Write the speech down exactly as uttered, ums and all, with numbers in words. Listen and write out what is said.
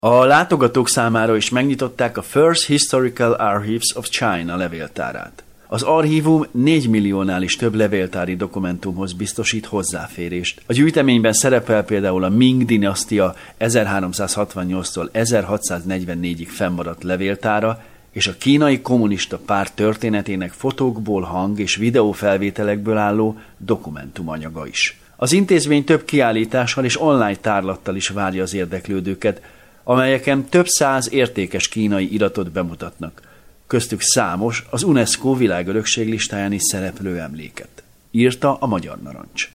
A látogatók számára is megnyitották a First Historical Archives of China levéltárát. Az archívum négy milliónál is több levéltári dokumentumhoz biztosít hozzáférést. A gyűjteményben szerepel például a Ming dinasztia ezerháromszázhatvannyolctól ezerhatszáznegyvennégyig fennmaradt levéltára, és a kínai kommunista párt történetének fotókból, hang- és videófelvételekből álló dokumentumanyaga is. Az intézmény több kiállítással és online tárlattal is várja az érdeklődőket, amelyeken több száz értékes kínai iratot bemutatnak, köztük számos az UNESCO világörökség listáján is szereplő emléket, írta a Magyar Narancs.